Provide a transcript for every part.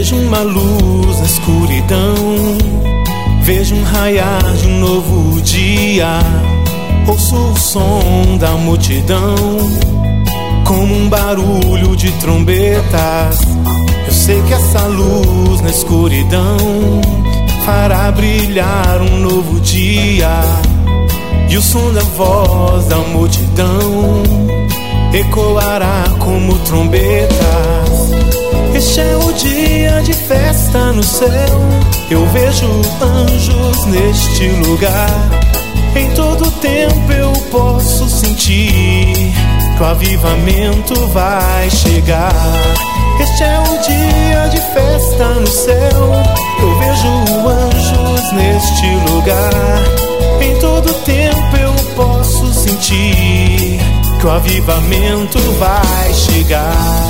vejo uma luz na escuridão, vejo um raiar de um novo dia. Ouço o som da multidão, como um barulho de trombetas. Eu sei que essa luz na escuridão fará brilhar um novo dia. E o som da voz da multidão ecoará como trombetas. Este é o dia de festa no céu. Eu vejo anjos neste lugar. Em todo tempo eu posso sentir que o avivamento vai chegar. Este é o dia de festa no céu. Eu vejo anjos neste lugar. Em todo tempo eu posso sentir que o avivamento vai chegar.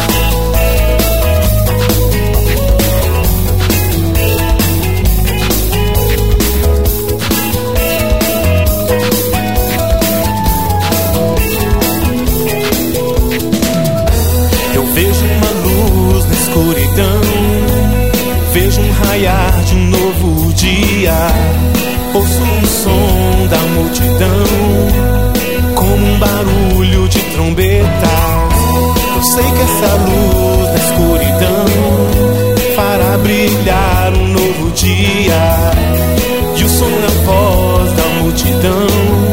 Vejo uma luz na escuridão, vejo um raiar de um novo dia. Ouço o som da multidão, como um barulho de trombeta. Eu sei que essa luz na escuridão fará brilhar um novo dia. E o som da voz da multidão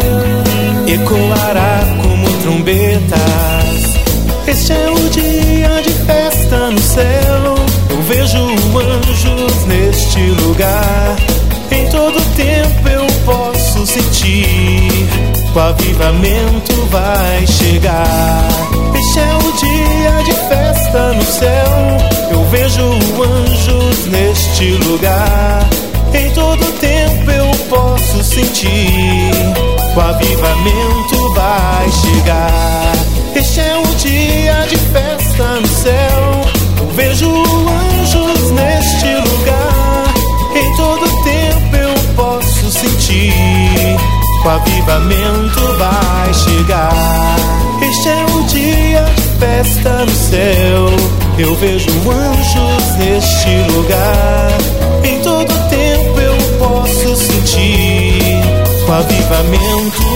ecoará como trombetas. Este é o dia de festa no céu. Eu vejo anjos neste lugar. Em todo tempo eu posso sentir que o avivamento vai chegar. Este é o dia de festa no céu. Eu vejo anjos neste lugar. Em todo tempo eu posso sentir que o avivamento vai chegar. Este é o dia de festa no céu. Eu vejo anjos neste lugar. Em todo tempo eu posso sentir que o avivamento vai chegar. Este é o dia de festa no céu. Eu vejo anjos neste lugar. Em todo tempo eu posso sentir que o avivamento